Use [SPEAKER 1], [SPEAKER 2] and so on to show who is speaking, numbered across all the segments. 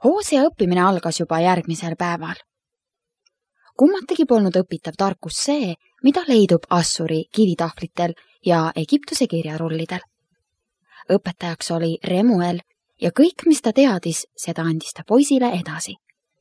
[SPEAKER 1] Hoosea õppimine algas juba järgmisel päeval. Kummategi polnud õpitav tarkus see, mida leidub Assuri kivitahvlitel ja Egiptuse kirjarullidel. Õpetajaks oli Remuel ja kõik, mis ta teadis, seda andis ta poisile edasi.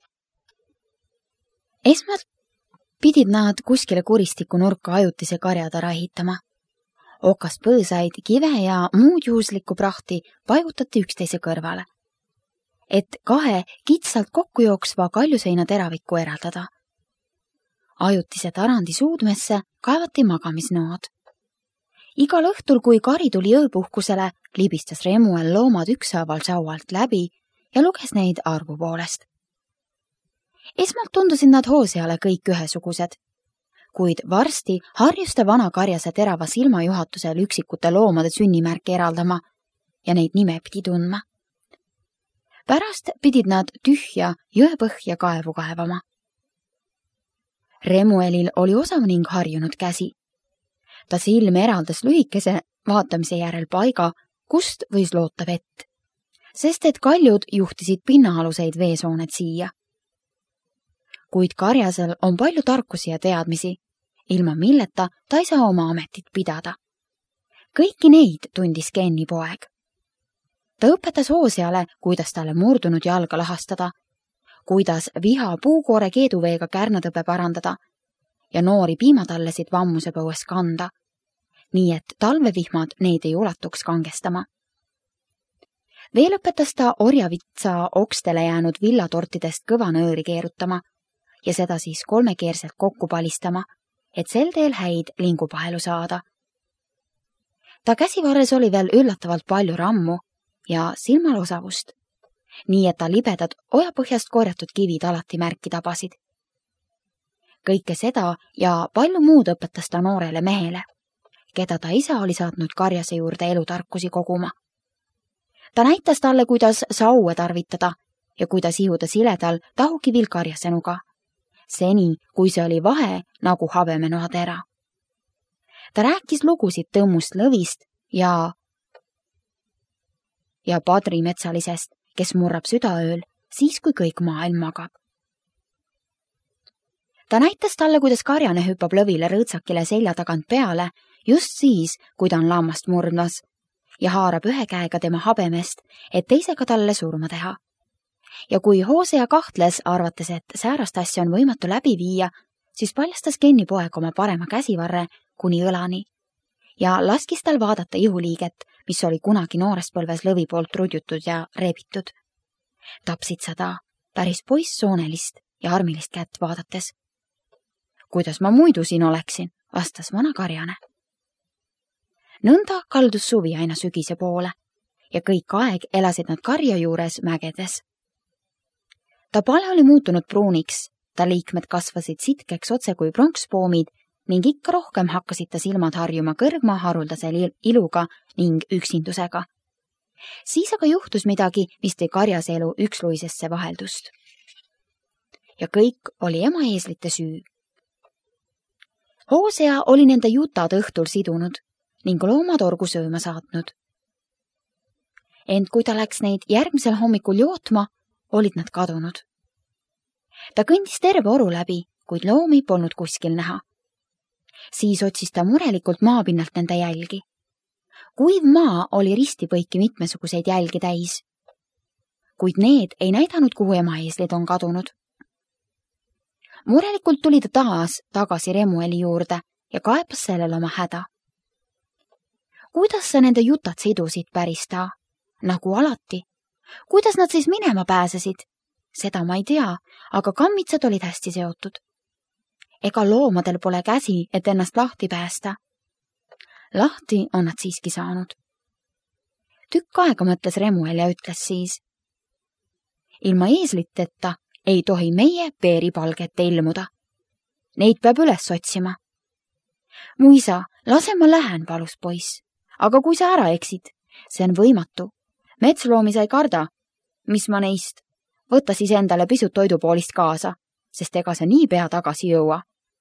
[SPEAKER 1] Esmalt pidid nad kuskile kuristiku nurka ajutise karjatara ehitama. Okast põõsaid, kive ja muud juhuslikku prahti paigutati üksteise kõrvale, et kahe kitsalt kokku jooksva kaljuseina teravikku eraldada. Ajutise tarandi suudmesse kaevati magamisnõod. Igal õhtul, kui kari tuli ööpuhkusele, libistas Remuel loomad ükshaaval saualt läbi ja luges neid arvu poolest. Esmalt tundusid nad Hooseale kõik ühesugused, kuid varsti harjus ta vana karjase terava silmajuhatusel üksikute loomade sünnimärke eraldama ja neid nime pidi tundma. Pärast pidid nad tühja jõepõhja kaevu kaevama. Remuelil oli osav ning harjunud käsi. Ta silm eraldas lühikese vaatamise järel paiga, kust võis loota vett, sest et kaljud juhtisid pinnaaluseid veesooned siia. Kuid karjasel on palju tarkusi ja teadmisi, ilma milleta ta ei saa oma ametit pidada. Kõiki neid tundis Kenni poeg. Ta õpetas Hooseale, kuidas talle murdunud jalga lahastada, kuidas viha puukoore keeduveega kärnatõbe parandada ja noori piimatallesid vammuse põues kanda, nii et talvevihmad neid ei ulatuks kangestama. Veel õpetas ta orjavitsa okstele jäänud villatortidest kõvanööri keerutama ja seda siis kolmekeerselt kokku palistama, et sel teel häid lingupahelu saada. Ta käsivarres oli veel üllatavalt palju rammu ja silmal osavust, nii et ta libedad ojapõhjast korjatud kivid alati märki tabasid. Kõike seda ja palju muud õpetas ta noorele mehele, keda ta isa oli saatnud karjase juurde elutarkusi koguma. Ta näitas talle, kuidas saue tarvitada ja kuidas ihuda siledal tahukivil karjasenuga, seni kui see oli vahe nagu habemenoatera. Ta rääkis lugusid tõmmust lõvist ja padrimetsalisest, kes murrab südaööl, siis kui kõik maailm magab. Ta näitas talle, kuidas karjane hüppab lõvile rõõtsakile selja tagant peale, just siis, kui ta on lammast murdmas ja haarab ühe käega tema habemest, et teisega talle surma teha. Ja kui Hoosea kahtles, arvates, et säärast asja on võimatu läbi viia, siis paljastas Kenni poeg oma parema käsivarre kuni õlani ja laskis tal vaadata ihuliiget, mis oli kunagi noorespõlves lõvi poolt rudjutud ja reebitud. Tapsid seda päris poisssoonelist ja armilist kätt vaadates. Kuidas ma muidu siin oleksin, vastas vana karjane. Nõnda kaldus suvi aina sügise poole ja kõik aeg elasid nad karja juures mägedes. Ta pale oli muutunud pruuniks, ta liikmed kasvasid sitkeks otse kui pronkspoomid ning ikka rohkem hakkasid ta silmad harjuma kõrgma haruldase iluga ning üksindusega. Siis aga juhtus midagi, mis tõi karjase elu üksluisesse vaheldust. Ja kõik oli ema eeslite süü. Hoosea oli nende jutad õhtul sidunud ning loomatorgu sööma saatnud. Ent kui ta läks neid järgmisel hommikul jootma, olid nad kadunud. Ta kõndis terve oru läbi, kuid loomi polnud kuskil näha. Siis otsis ta murelikult maapinnalt nende jälgi. Kuiv maa oli ristipõiki mitmesuguseid jälgi täis, kuid need ei näidanud, kuhu emaeeslid on kadunud. Murelikult tuli ta taas tagasi Remueli juurde ja kaebas sellele oma häda. Kuidas sa nende jutad sidusid, päris ta? Nagu alati. Kuidas nad siis minema pääsesid? Seda ma ei tea, aga kammitsad olid hästi seotud. Ega loomadel pole käsi, et ennast lahti päästa. Lahti on nad siiski saanud. Tükk aega mõtles Remuel ja ütles siis: ilma eesliteta ei tohi meie peeripalgete ilmuda. Neid peab üles otsima. Mu isa, lase ma lähen, palus poiss. Aga kui sa ära eksid, see on võimatu. Metsloomi sa ei karda. Mis ma neist? Võta siis endale pisut toidupoolist kaasa, sest ega sa nii pea tagasi jõua.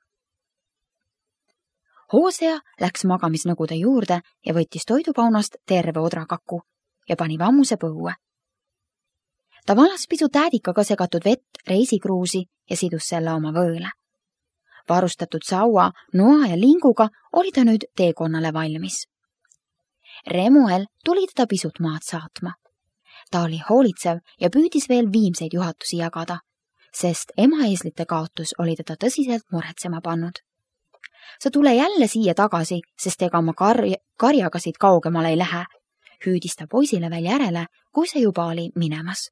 [SPEAKER 1] Hoosea läks magamisnõgude juurde ja võttis toidupaunast terve odrakaku ja pani vammuse põue. Ta valas pisut äädikaga segatud vett reisikruusi ja sidus selle oma võõle. Varustatud saua, noa ja linguga oli ta nüüd teekonnale valmis. Remuel tuli teda pisut maad saatma. Ta oli hoolitsev ja püüdis veel viimseid juhatusi jagada, sest emaeeslite kaotus oli teda tõsiselt muretsema pannud. Sa tule jälle siia tagasi, sest ega ma karjaga siit kaugemale ei lähe, hüüdis ta poisile veel järele, kui see juba oli minemas.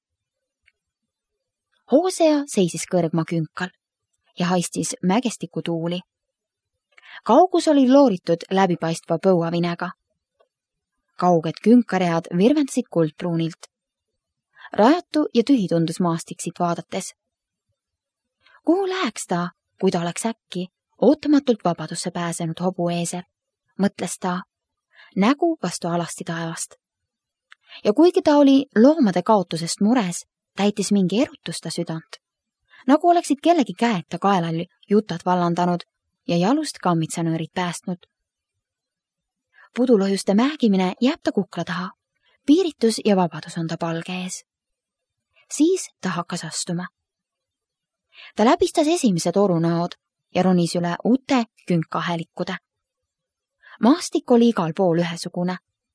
[SPEAKER 1] Hosea seisis kõrgma künkal ja haistis mägestiku tuuli. Kaugus oli looritud läbipaistva põuavinega. Kauged künkaread virvendasid kuldpruunilt. Rajatu ja tühi tundus maastik siit vaadates. Kuhu läheks ta, kui ta oleks äkki ootamatult vabadusse pääsenud hobueesel, mõtles ta, nägu vastu alasti taevast. Ja kuigi ta oli loomade kaotusest mures, täitis mingi erutus ta südant, nagu oleksid kellegi käed ta kaelal jutad vallandanud ja jalust kammitsanöörid päästnud. Pudulõhuste mähgimine jääb ta kukla taha, piiritus ja vabadus on ta palge ees. Siis ta hakkas astuma. Ta läbistas esimesed orunäod ja ronis üle uute künkahelikkude. Maastik oli igal pool ühesugune.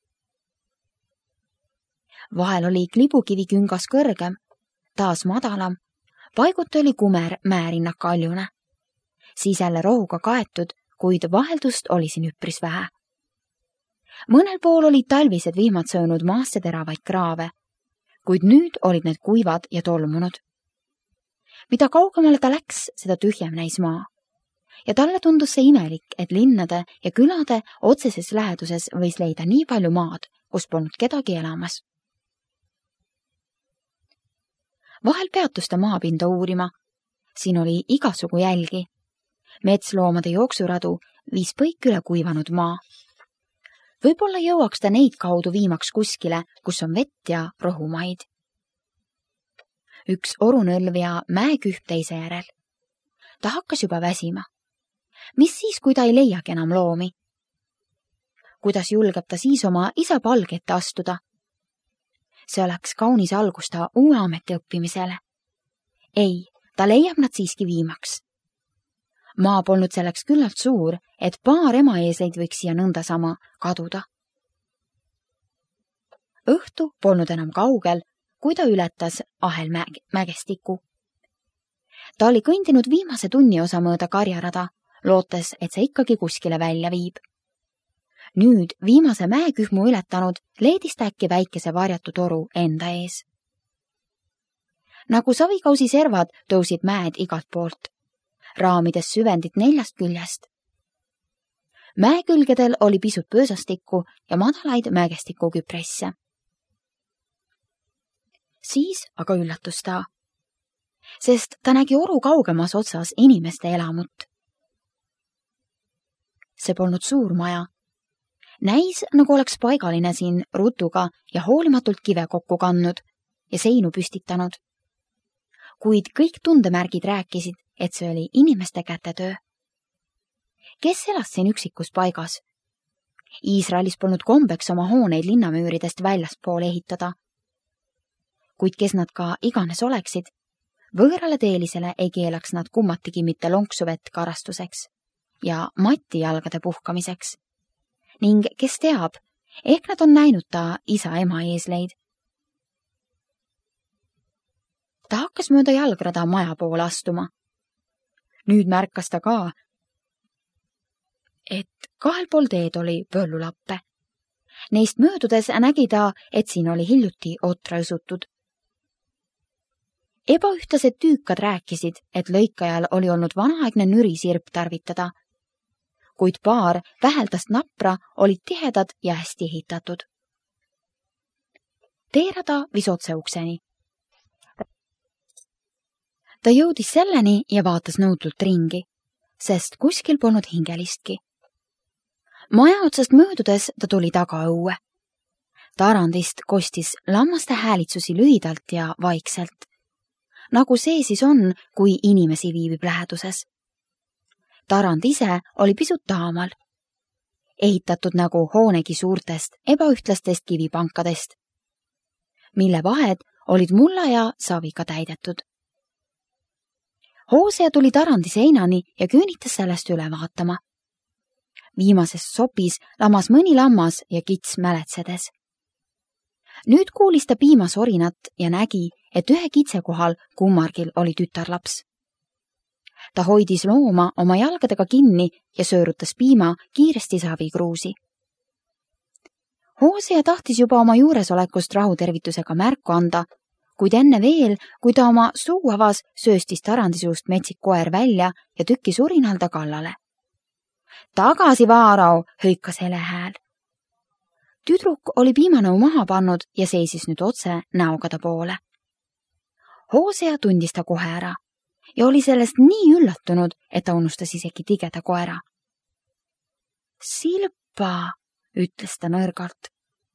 [SPEAKER 1] Vahel oli klibukivi küngas kõrgem, taas madalam, paiguti oli kumer määrinnak kaljune. Siis jälle rohuga kaetud, kuid vaheldust oli siin üpris vähe. Mõnel pool olid talvised vihmad söönud maasse teravaid kraave, kuid nüüd olid need kuivad ja tolmunud. Mida kaugemale ta läks, seda tühjem näis maa. Ja talle tundus see imelik, et linnade ja külade otseses läheduses võis leida nii palju maad, kus polnud kedagi elamas. Vahel peatus ta maapinda uurima. Siin oli igasugu jälgi. Metsloomade jooksuradu viis põik üle kuivanud maa. Võib-olla jõuaks ta neid kaudu viimaks kuskile, kus on vett ja rohumaid. Üks orunõlv ja mäekühp teise järel. Ta hakkas juba väsima. Mis siis, kui ta ei leiagi enam loomi? Kuidas julgeb ta siis oma isa palge ette astuda? See oleks kaunis algus ta uue ameti õppimisele. Ei, ta leiab nad siiski viimaks. Maa polnud selleks küllalt suur, et paar emaeesleid võiks siia nõnda sama kaduda. Õhtu polnud enam kaugel, kui ta ületas ahelmägestiku. Ta oli kõndinud viimase tunni osa mööda karjarada, lootes, et see ikkagi kuskile välja viib. Nüüd viimase mäekühmu ületanud leedis ta äkki väikese varjatu toru enda ees. Nagu savikausi servad tõusid mäed igalt poolt, raamides süvendit 4 küljest. Mäekülgedel oli pisut pöösastikku ja madalaid mägestikuküpresse. Siis aga üllatus ta, sest ta nägi oru kaugemas otsas inimeste elamut. See polnud suur maja. Näis, nagu oleks paigaline siin rutuga ja hoolimatult kive kokku kandnud ja seinu püstitanud. Kuid kõik tundemärgid rääkisid, et see oli inimeste kätetöö. Kes elas siin üksikus paigas? Iisraelis polnud kombeks oma hooneid linnamüüridest väljaspoole ehitada. Kuid kes nad ka iganes oleksid, võõrale teelisele ei keelaks nad kummatigi mitte lonksuvett karastuseks ja mati jalgade puhkamiseks. Ning kes teab, ehk nad on näinud ta isa ema eesleid. Ta hakkas mööda jalgrada maja poole astuma. Nüüd märkas ta ka, et kahel pool teed oli põllulappe. Neist möödudes nägi ta, et siin oli hiljuti otra õsutud. Ebaühtlased tüükad rääkisid, et lõikajal oli olnud vanaaegne nürisirp tarvitada, kuid paar väheldast napra olid tihedad ja hästi ehitatud. Teerada vis otse ukseni. Ta jõudis selleni ja vaatas nõutult ringi, sest kuskil polnud hingelistki. Maja otsast möödudes ta tuli tagaõue. Tarandist kostis lammaste häälitsusi lühidalt ja vaikselt, nagu see siis on, kui inimesi viibib läheduses. Tarand ise oli pisut taamal, ehitatud nagu hoonegi suurtest ebaühtlastest kivipankadest, mille vahed olid mulla ja saviga täidetud. Hosea tuli tarandi seinani ja küünitas sellest üle vaatama. Viimases sopis lamas mõni lammas ja kits mäletsedes. Nüüd kuulis ta piimasorinat ja nägi, et ühe kitse kohal kummargil oli tütarlaps. Ta hoidis looma oma jalgadega kinni ja söörutas piima kiiresti savikruusi. Hosea tahtis juba oma juuresolekust rahutervitusega märku anda, kuid enne veel, kui ta oma suu avas, sööstis tarandisuust metsik koer välja ja tükkis urinal ta kallale. Tagasi, Vaarao, hõikas hele hääl. Tüdruk oli piimanõu maha pannud ja seisis nüüd otse näoga ta poole. Hosea tundis ta kohe ära ja oli sellest nii üllatunud, et ta unustas isegi tigeda koera. Silpa, ütles ta nõrgalt.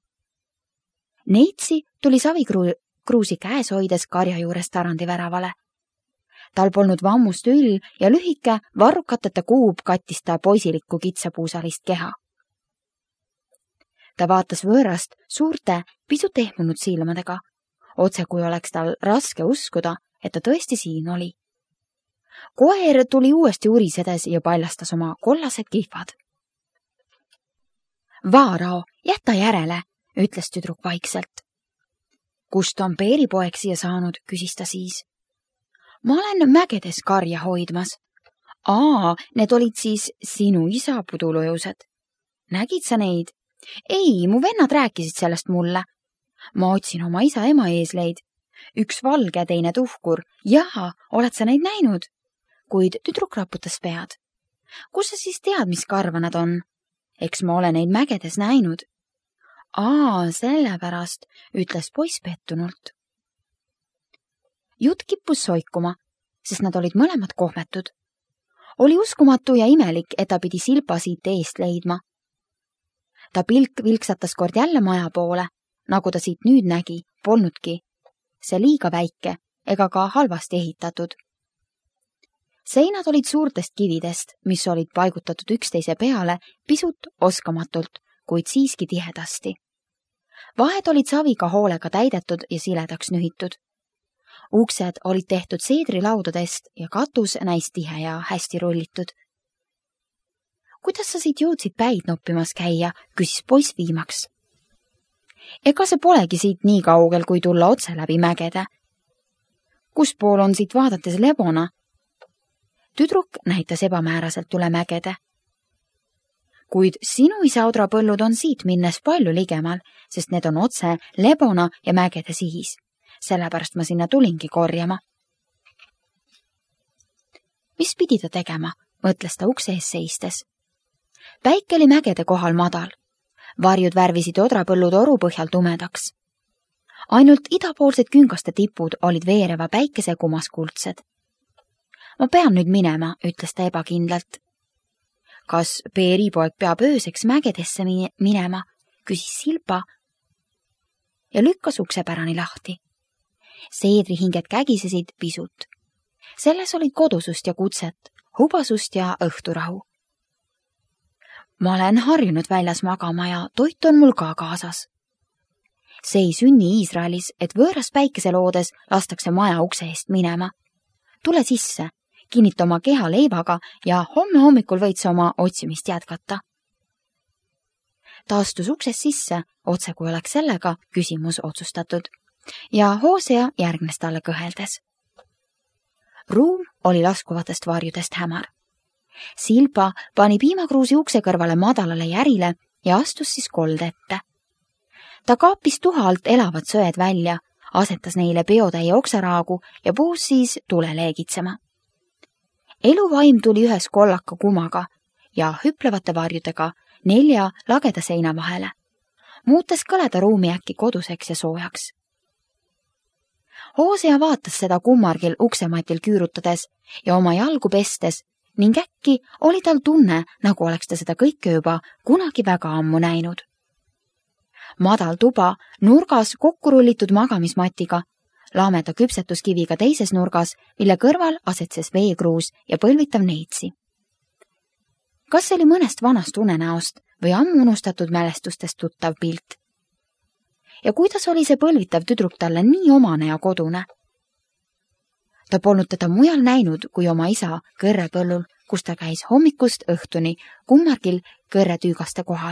[SPEAKER 1] Neitsi tuli savikruusi käes hoides karja juures tarandi väravale. Tal polnud vammust üll ja lühike varrukateta kuub kattis ta poisilikku kitsapuusalist keha. Ta vaatas võõrast suurte, pisut ehmunud silmadega, otse kui oleks tal raske uskuda, et ta tõesti siin oli. Koer tuli uuesti urisedes ja paljastas oma kollased kihvad. Vaarao, jäta järele, ütles tüdruk vaikselt. Kust on Peeripoeg siia saanud, küsis ta siis. Ma olen mägedes karja hoidmas. Need olid siis sinu isa pudulujused. Nägid sa neid? Ei, mu vennad rääkisid sellest mulle. Ma otsin oma isa ema eesleid. Üks valge, teine tuhkur. Jaa, oled sa neid näinud? Kuid tüdruk raputas pead. Kus sa siis tead, mis karva nad on? Eks ma ole neid mägedes näinud. Sellepärast, ütles poiss pettunult. Jutt kippus soikuma, sest nad olid mõlemad kohmetud. Oli uskumatu ja imelik, et ta pidi Silpa siit eest leidma. Ta pilk vilksatas kord jälle maja poole, nagu ta siit nüüd nägi, polnudki. See liiga väike ega ka halvasti ehitatud. Seinad olid suurtest kividest, mis olid paigutatud üksteise peale pisut oskamatult, kuid siiski tihedasti. Vahed olid saviga hoolega täidetud ja siledaks nühitud. Uksed olid tehtud seedrilaudadest ja katus näis tihe ja hästi rullitud. Kuidas sa siit jõudsid päid noppimas käia, küsis poiss viimaks. Ega see polegi siit nii kaugel, kui tulla otse läbi mägede. Kus pool on siit vaadates Lebona? Tüdruk näitas ebamääraselt üle mägede. Kuid sinu isa odrapõllud on siit minnes palju ligemal, sest need on otse Lebona ja mägede sihis. Sellepärast ma sinna tulingi korjama. Mis pidi ta tegema, mõtles ta ukse ees seistes. Päike oli mägede kohal madal. Varjud värvisid odrapõllud oru põhjal tumedaks. Ainult idapoolsed küngaste tipud olid veereva päikese kumas kuldsed. Ma pean nüüd minema, ütles ta ebakindlalt. Kas Peeripoeg peab ööseks mägedesse minema, küsis Silpa ja lükkas uksepärani lahti. Seedrihinged kägisesid pisut. Selles olid kodusust ja kutset, hubasust ja õhturahu. Ma olen harjunud väljas magama ja toit on mul ka kaasas. See ei sünni Iisraelis, et võõras päikeseloodes lastakse maja ukse eest minema. Tule sisse, kinnita oma keha leivaga ja homme hommikul võid sa oma otsimist jätkata. Ta astus uksest sisse, otse kui oleks sellega küsimus otsustatud. Ja Hosea järgnes talle kõheldes. Ruum oli laskuvatest varjudest hämar. Silpa pani piimakruusi ukse kõrvale madalale järile ja astus siis kolde ette. Ta kaapis tuha alt elavad söed välja, asetas neile peotäie oksaraagu ja puhus siis tule leegitsema. Eluvaim tuli ühes kollaka kumaga ja hüplevate varjudega 4 lageda seina vahele, muutes kõleda ruumi äkki koduseks ja soojaks. Hosea vaatas seda kummargil uksematil küürutades ja oma jalgu pestes ning äkki oli tal tunne, nagu oleks ta seda kõike juba kunagi väga ammu näinud. Madal tuba nurgas kokkurullitud magamismatiga, laameda küpsetuskiviga teises nurgas, mille kõrval asetses veekruus ja põlvitav neitsi. Kas see oli mõnest vanast unenäost või ammu unustatud mälestustest tuttav pilt? ja kuidas oli see põlvitav tüdruk talle nii omane ja kodune. Ta polnud teda mujal näinud kui oma isa kõrrepõllul, kus ta käis hommikust õhtuni kummargil kõrretüügaste kohal.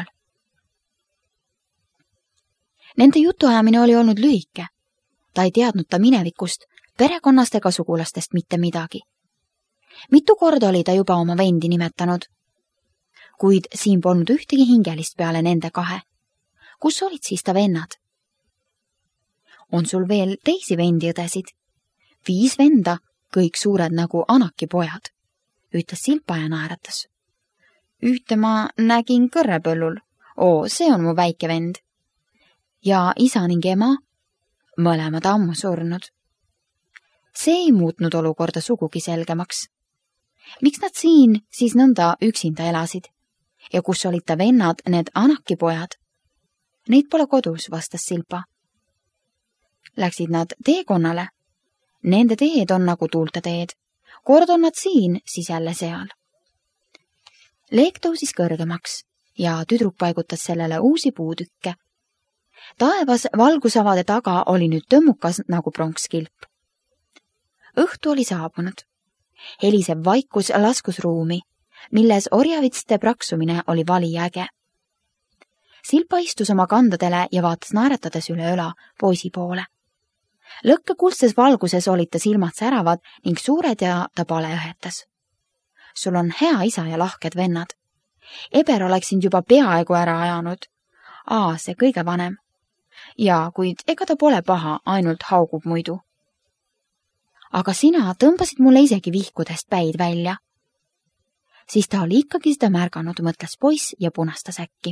[SPEAKER 1] Nende jutuajamine oli olnud lühike. Ta ei teadnud ta minevikust, perekonnast ega sugulastest mitte midagi. Mitu korda oli ta juba oma vendi nimetanud, kuid siin polnud ühtegi hingelist peale nende kahe. Kus olid siis ta vennad? On sul veel teisi vendi-õdesid? 5 venda, kõik suured nagu Anaki pojad, ütles Silpa ja naeratas. Ühte ma nägin kõrrepõllul. See on mu väike vend. Ja isa ning ema? Mõlemad ammu surnud. See ei muutnud olukorda sugugi selgemaks. Miks nad siin siis nõnda üksinda elasid? Ja kus olid ta vennad, need Anaki pojad? Neid pole kodus, vastas Silpa. Läksid nad teekonnale? Nende teed on nagu tuulte teed. Kord on nad siin, siis jälle seal. Leek tõusis kõrgemaks ja tüdruk paigutas sellele uusi puutükke. Taevas valgusavade taga oli nüüd tõmmukas nagu pronkskilp. Õhtu oli saabunud. Helisev vaikus laskus ruumi, milles orjavitste praksumine oli vali äge. Silpa istus oma kandadele ja vaatas naeratades üle õla poisi poole. Lõkkekuldses valguses olid ta silmad säravad ning suured ja ta pale õhetas. Sul on hea isa ja lahked vennad. Eber oleks sind juba peaaegu ära ajanud. See kõige vanem. Ja, kuid ega ta pole paha, ainult haugub muidu. Aga sina tõmbasid mulle isegi vihkudest päid välja. Siis ta oli ikkagi seda märganud, mõtles poiss ja punastas äkki.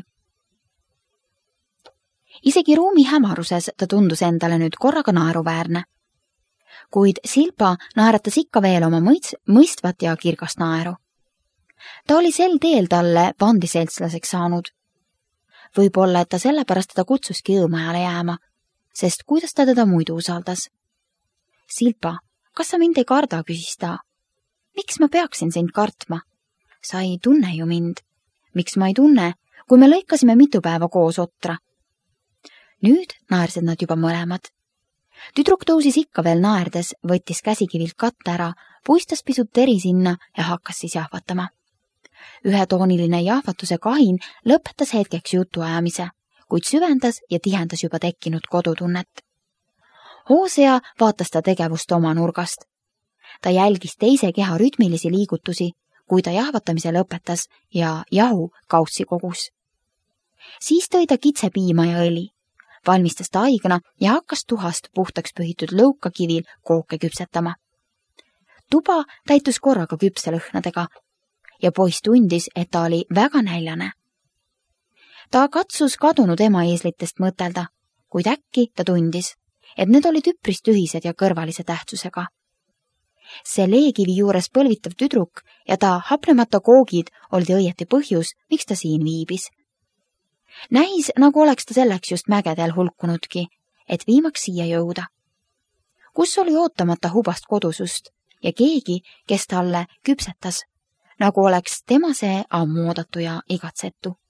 [SPEAKER 1] Isegi ruumi hämaruses ta tundus endale nüüd korraga naeruväärne. Kuid Silpa naeratas ikka veel oma mõistvat ja kirgast naeru. Ta oli sel teel talle bandiseltslaseks saanud. Võib-olla, et ta sellepärast teda kutsuski õõmajale jääma, sest kuidas ta teda muidu usaldas. Silpa, kas sa mind ei karda, küsis ta. Miks ma peaksin sind kartma? Sa ei tunne ju mind. Miks ma ei tunne, kui me lõikasime mitu päeva koos otra? Nüüd naersid nad juba mõlemad. Tüdruk tõusis ikka veel naerdes, võttis käsikivilt katte ära, puistas pisut teri sinna ja hakkas siis jahvatama. Ühetooniline jahvatuse kahin lõpetas hetkeks jutuajamise, kuid süvendas ja tihendas juba tekkinud kodutunnet. Hoosea vaatas ta tegevust oma nurgast. Ta jälgis teise keha rütmilisi liigutusi, kui ta jahvatamise lõpetas ja jahu kaussi kogus. Siis tõi ta kitsepiima ja õli. Valmistas ta aigna ja hakkas tuhast puhtaks pühitud lõukakivil kooke küpsetama. Tuba täitus korraga küpselõhnadega ja poiss tundis, et ta oli väga näljane. Ta katsus kadunud ema eeslitest mõtelda, kuid äkki ta tundis, et need olid üpris tühised ja kõrvalise tähtsusega. See leekivi juures põlvitav tüdruk ja ta hapnemata koogid olid õieti põhjus, miks ta siin viibis. Näis, nagu oleks ta selleks just mägedel hulkunudki, et viimaks siia jõuda. Kus oli ootamata hubast kodusust ja keegi, kes talle küpsetas, nagu oleks tema see ammu oodatu ja igatsetu.